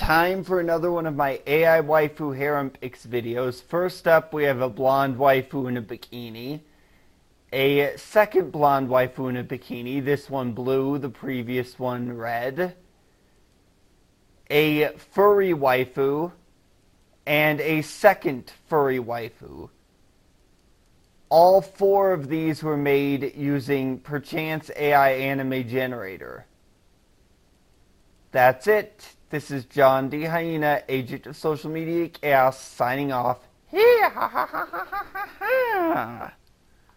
Time for another one of my AI waifu harem pics videos. First up, we have a blonde waifu in a bikini. A second blonde waifu in a bikini, this one blue, the previous one red. A furry waifu, and a second furry waifu. All four of these were made using Perchance AI Anime Generator. That's it. This is John D. Hyena, agent of social media chaos, signing off.